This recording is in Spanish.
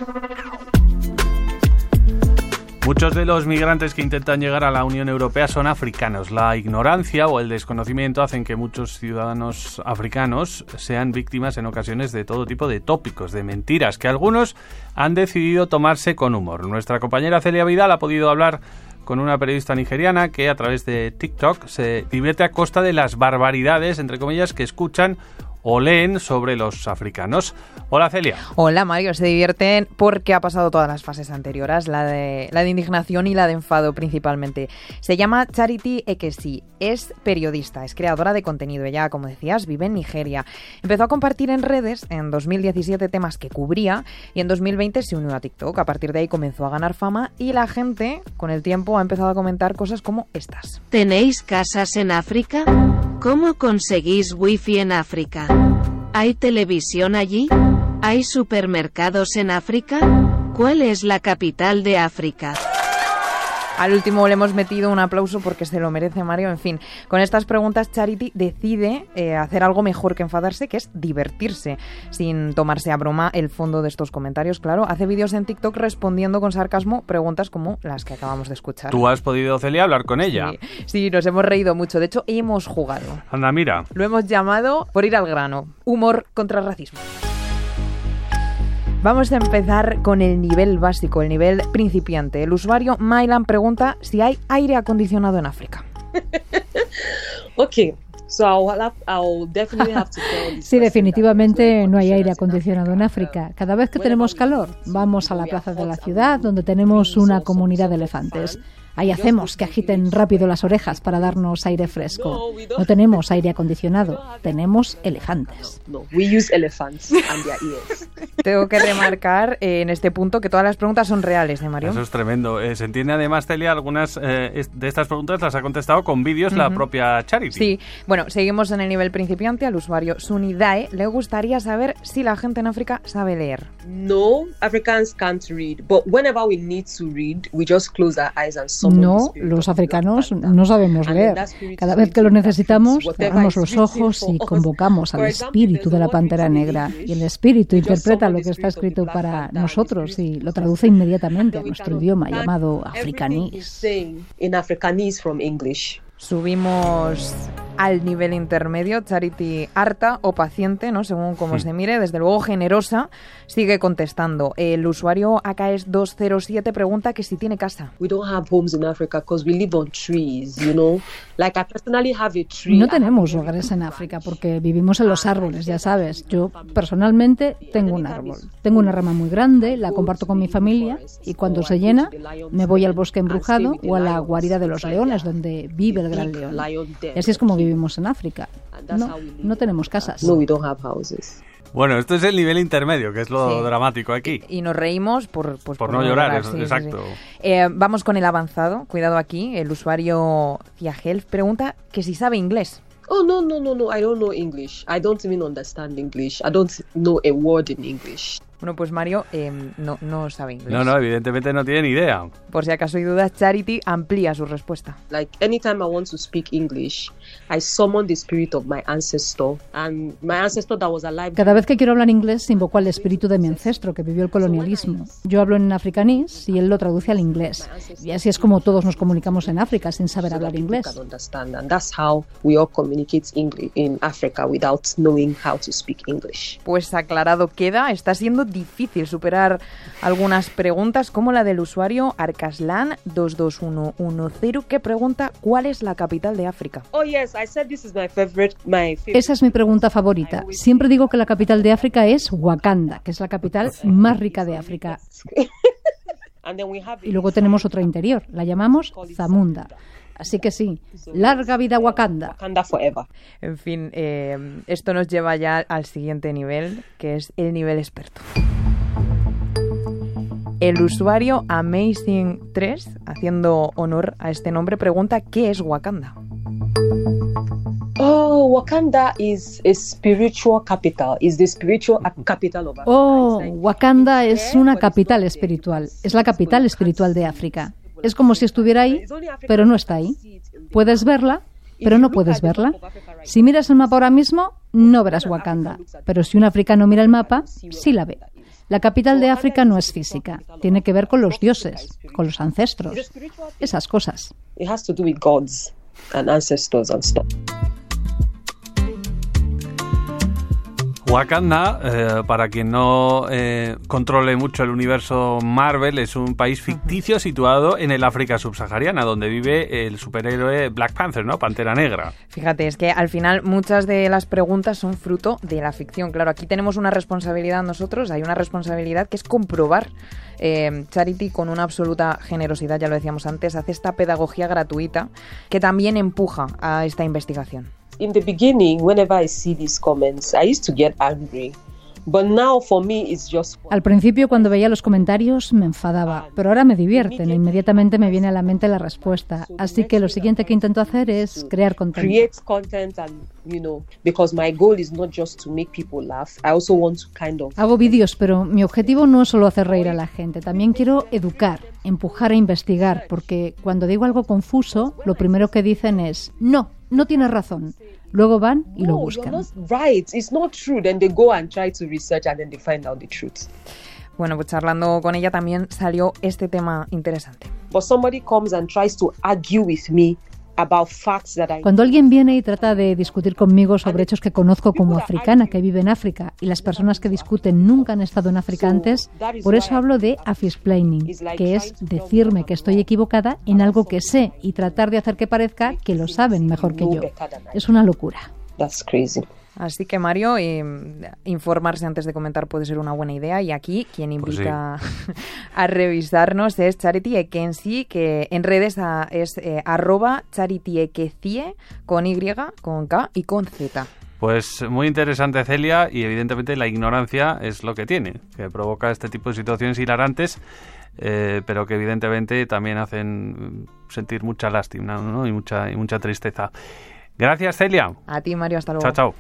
Muchos de los migrantes que intentan llegar a la Unión Europea son africanos. La ignorancia o el desconocimiento hacen que muchos ciudadanos africanos sean víctimas en ocasiones de todo tipo de tópicos, de mentiras, que algunos han decidido tomarse con humor. Nuestra compañera Celia Vidal ha podido hablar con una periodista nigeriana que a través de TikTok se divierte a costa de las barbaridades, entre comillas, que escuchan o leen sobre los africanos. Hola, Celia. Hola, Mario. Se divierten porque ha pasado todas las fases anteriores, la de indignación y la de enfado principalmente. Se llama Charity Ekesi, es periodista, es creadora de contenido. Ella, como decías, vive en Nigeria. Empezó a compartir en redes en 2017 temas que cubría y en 2020 se unió a TikTok. A partir de ahí comenzó a ganar fama y la gente, con el tiempo, ha empezado a comentar cosas como estas. ¿Tenéis casas en África? ¿Cómo conseguís wifi en África? ¿Hay televisión allí? ¿Hay supermercados en África? ¿Cuál es la capital de África? Al último le hemos metido un aplauso porque se lo merece, Mario. En fin, con estas preguntas Charity decide hacer algo mejor que enfadarse, que es divertirse, sin tomarse a broma el fondo de estos comentarios. Claro, hace vídeos en TikTok respondiendo con sarcasmo preguntas como las que acabamos de escuchar. ¿Tú has podido, Celia, hablar con ella? Sí, nos hemos reído mucho. De hecho, hemos jugado. Anda, mira. Lo hemos llamado, por ir al grano, humor contra racismo. Vamos a empezar con el nivel básico, el nivel principiante. El usuario Mylan pregunta si hay aire acondicionado en África. Okay. So I'll definitely have to tell this. Sí, definitivamente no hay aire acondicionado en África. Cada vez que tenemos calor, vamos a la plaza de la ciudad donde tenemos una comunidad de elefantes. Ahí hacemos que agiten rápido las orejas para darnos aire fresco. No tenemos aire acondicionado, tenemos elefantes. No, we use elephants and their ears. Tengo que remarcar en este punto que todas las preguntas son reales, ¿eh, Mario? Eso es tremendo. Se entiende además, Celia, algunas de estas preguntas las ha contestado con vídeos la propia Charity. Sí, bueno, seguimos en el nivel principiante. Al usuario Sunidae le gustaría saber si la gente en África sabe leer. No, Africans can't read, but whenever we need to read, we just close our eyes and no, los africanos no sabemos leer. Cada vez que lo necesitamos, cerramos los ojos y convocamos al espíritu de la pantera negra. Y el espíritu interpreta lo que está escrito para nosotros y lo traduce inmediatamente a nuestro idioma llamado afrikanís. Subimos al nivel intermedio. Charity, harta o paciente, ¿no? Según cómo se mire, desde luego generosa, sigue contestando. El usuario AKS207 pregunta que si tiene casa. No tenemos hogares en África porque vivimos en los árboles, ya sabes. Yo personalmente tengo un árbol. Tengo una rama muy grande, la comparto con mi familia y cuando se llena me voy al bosque embrujado o a la guarida de los leones donde vive el gran león. Y así es como vivimos en África. No tenemos casas. Bueno, esto es el nivel intermedio, que es lo dramático aquí. Y nos reímos por no llorar, sí, exacto. Sí. Vamos con el avanzado. Cuidado aquí. El usuario Fiahelf pregunta que si sabe inglés. Oh, no. I don't know English. I don't even understand English. I don't know a word in English. Bueno, pues Mario no sabe inglés. No, evidentemente no tiene ni idea. Por si acaso hay dudas, Charity amplía su respuesta. Like anytime I want to speak English, I summon the spirit of my ancestor, and my ancestor that was alive. Cada vez que quiero hablar inglés, invoco al espíritu de mi ancestro que vivió el colonialismo. Yo hablo en afrikanís y él lo traduce al inglés. Y así es como todos nos comunicamos en África sin saber hablar inglés. And that's how we all communicate English in Africa without knowing how to speak English. Pues aclarado queda, está siendo difícil superar algunas preguntas como la del usuario Arcaslan 22110 que pregunta ¿cuál es la capital de África? Oh yes, I said this is my favorite. Esa es mi pregunta favorita. Siempre digo que la capital de África es Wakanda, que es la capital más rica de África. Y luego tenemos otra interior, la llamamos Zamunda. Así que sí, larga vida Wakanda. Wakanda forever. En fin, esto nos lleva ya al siguiente nivel, que es el nivel experto. El usuario Amazing3, haciendo honor a este nombre, pregunta ¿qué es Wakanda? Oh, Wakanda is a spiritual capital. Is the spiritual capital of Africa. Oh, Wakanda es una capital espiritual. Es la capital espiritual de África. Es como si estuviera ahí, pero no está ahí. Puedes verla, pero no puedes verla. Si miras el mapa ahora mismo, no verás Wakanda. Pero si un africano mira el mapa, sí la ve. La capital de África no es física, tiene que ver con los dioses, con los ancestros, esas cosas. It has to do with gods and ancestors and stuff. Wakanda, para quien no controle mucho el universo Marvel, es un país ficticio situado en el África subsahariana, donde vive el superhéroe Black Panther, ¿no? Pantera Negra. Fíjate, es que al final muchas de las preguntas son fruto de la ficción. Claro, aquí tenemos una responsabilidad nosotros, hay una responsabilidad que es comprobar. Charity, con una absoluta generosidad, ya lo decíamos antes, hace esta pedagogía gratuita que también empuja a esta investigación. In the beginning, whenever I see these comments, I used to get angry. But now for me it's just fun. Al principio, cuando veía los comentarios, me enfadaba, pero ahora me divierten e inmediatamente me viene a la mente la respuesta. Así que lo siguiente que intento hacer es crear contenido. Create content and, because my goal is not just to make people laugh. I also want to Hago vídeos, pero mi objetivo no es solo hacer reír a la gente. También quiero educar, empujar a investigar, porque cuando digo algo confuso, lo primero que dicen es no tienes razón. Luego van y lo buscan. Bueno, pues charlando con ella también salió este tema interesante. Cuando alguien viene y trata de discutir conmigo sobre hechos que conozco como africana, que vive en África, y las personas que discuten nunca han estado en África antes, por eso hablo de Afisplaining, que es decirme que estoy equivocada en algo que sé y tratar de hacer que parezca que lo saben mejor que yo. Es una locura. That's crazy. Así que, Mario, informarse antes de comentar puede ser una buena idea. Y aquí quien invita a revisarnos es Charity Ekensie, que en redes es @CharityEkensie, con Y, con K y con Z. Pues muy interesante, Celia, y evidentemente la ignorancia es lo que tiene, que provoca este tipo de situaciones hilarantes, pero que evidentemente también hacen sentir mucha lástima, ¿no? y mucha tristeza. Gracias, Celia. A ti, Mario, hasta luego. Chao, chao.